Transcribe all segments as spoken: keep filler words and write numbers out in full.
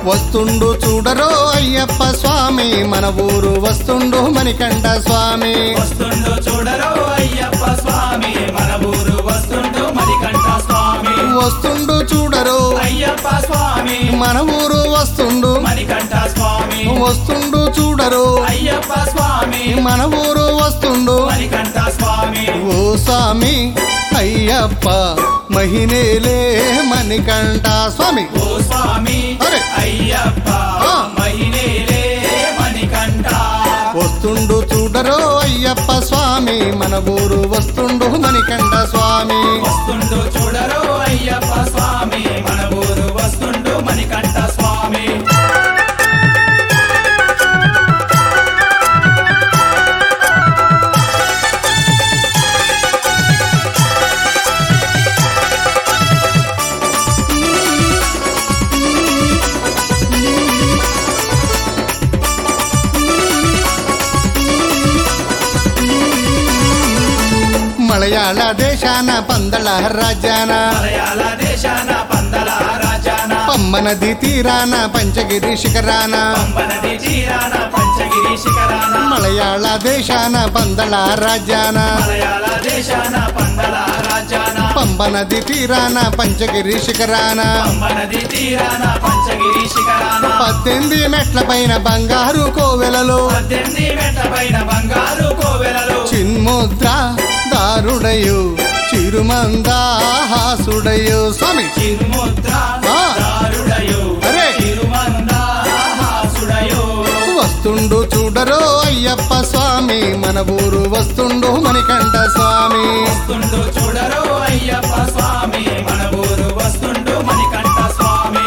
వస్తుండు చూడరో అయ్యప్ప స్వామి మన ఊరు వస్తుండు మణికంఠ స్వామి వస్తుండు చూడరో అయ్యప్ప స్వామి మన ఊరు వస్తుండు మణికంఠ స్వామి వస్తుండు చూడరో అయ్యప్ప స్వామి మన ఊరు వస్తుండు మణికంఠ స్వామి వస్తుండు చూడరో అయ్యప్ప స్వామి మన ఊరు వస్తుండు మణికంఠ స్వామి ఓ స్వామి అయ్యప్ప మహినేలే మణికంఠ స్వామి ఓ స్వామి అరే అయ్యప్ప ఆ. మహినేలే మణికంఠ వస్తుండు చూడరో అయ్యప్ప స్వామి మన ఊరు వస్తుండు మణికంఠ స్వామి వస్తుండు చూడరో అయ్యప్ప స్వామి మన ఊరు వస్తుండు మణికంఠ స్వామి మలయాళ దేశాన పందళ రాజ్యాన మలయాళ దేశాన పందల రాజాన పమ్మనది తీరాన పంచగిరి శిఖరాన పంబనది తీరాన పంచగిరి శిఖరాన మలయాళ దేశాన పందళ రాజ్యాన మలయాళ దేశాన పందల రాజాన పంబనది తీరాన పంచగిరి శిఖరాన పంబనది తీరాన పంచగిరి శిఖరాన పద్దెనిమిది మెట్ల పైన బంగారు కోవెలలో పద్దెనిమిది మెట్ల పైన బంగారు కోవెలలో చిన్ముద్ర దారుడయు చిరుమందాహాసుడయు స్వామి చిరుముద్ర ఆ. దారుడయో అరే. చిరుమందాహాసుడయో వస్తుండు చూడరో అయ్యప్ప స్వామి మన ఊరు వస్తుండు మణికంఠ స్వామి వస్తుండు చూడరో అయ్యప్ప స్వామి మన ఊరు వస్తుండు మణికంఠ స్వామి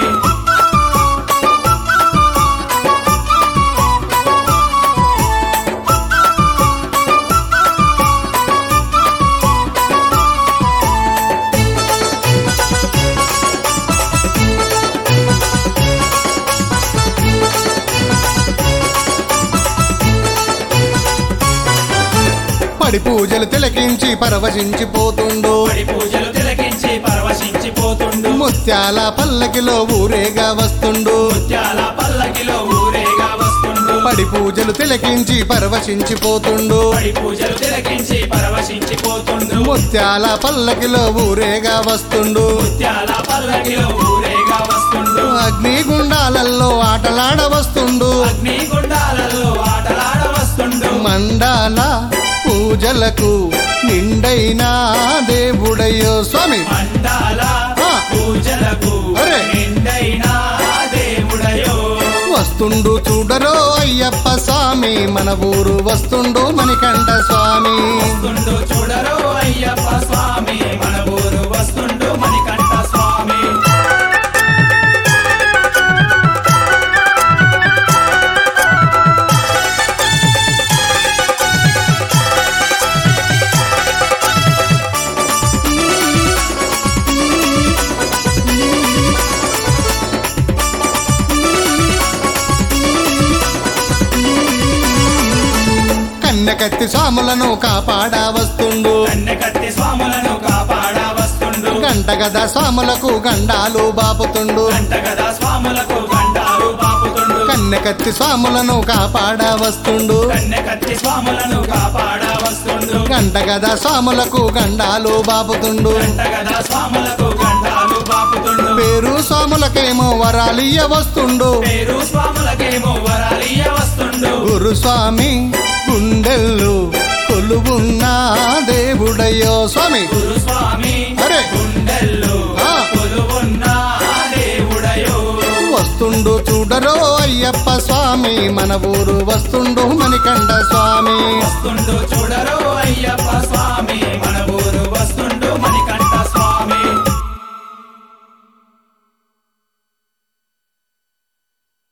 పడి పూజలు తిలకించి పరవశించిపోతుండు పడి పూజలు తిలకించి పరవశించిపోతుండు ముత్యాల పల్లకిలో ఊరేగా వస్తుండు ముత్యాల పల్లకిలో ఊరేగా వస్తుండు పడి పూజలు తిలకించి పరవశించిపోతుండు పడి పూజలు తిలకించి పరవశించిపోతుండు ముత్యాల పల్లకిలో ఊరేగా వస్తుండు ముత్యాల పల్లకిలో ఊరేగా వస్తుండు అగ్నిగుండాలలో ఆటలాడ వస్తుండు అగ్ని గుండాలలో ఆటలాడ వస్తుండు మండాల పూజలకు నిండైన దేవుడయ్యో స్వామి మండాల ఆ. పూజలకు అరే. నిండైన దేవుడయో వస్తుండు చూడరో అయ్యప్ప స్వామి మన ఊరు వస్తుండు మణికంఠ స్వామి వస్తుండు చూడరో అయ్యప్ప స్వామి మన ఊరు వస్తుండు మణికంఠ స్వామి కన్నెకత్తి స్వాములను కాపాడ వస్తుండు కన్నెకత్తి స్వాములను కాపాడ వస్తుండు గంటగద స్వాములకు గండాలు బాపుతుండు గంటగద స్వాములకు గండాలు బాపుతుండు కన్నెకత్తి స్వాములను కాపాడ వస్తుండు కన్నెకత్తి స్వాములను కాపాడ వస్తుండు గంటగద స్వాములకు గండాలు బాపుతుండు గంటగద స్వాములకు గండాలు బాపుతుండు పేరు స్వాములకేమో వరాలియ్య వస్తుండు పేరు స్వాములకేమో వరాలియ వస్తుండు గురుస్వామి గుండెల్లు కొలువున్న దేవుడయ్యో స్వామి గురు స్వామి అరే. గుండెల్లో ఆ. కొలువున్న దేవుడయో వస్తుండు చూడరో అయ్యప్ప స్వామి మన ఊరు వస్తుండు మణికంఠ స్వామి వస్తుండు చూడరో అయ్యప్ప స్వామి మన